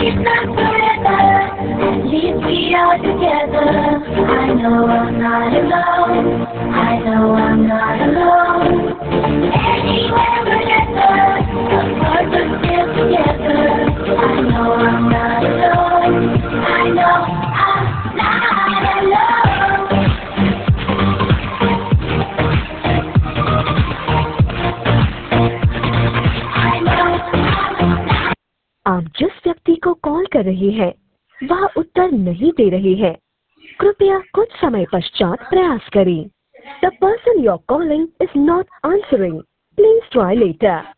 It's not forever. At least we are together. I know I'm not alone. I know I'm not alone. Anywhere, whenever, apart but still together. I know I'm not alone. I know I'm not alone. I know I'm not. आप जिस व्यक्ति को call कर रही हैं वह उत्तर नहीं दे रही है। कृपया कुछ समय पश्चात प्रयास करें। The person you're calling is not answering. Please try later.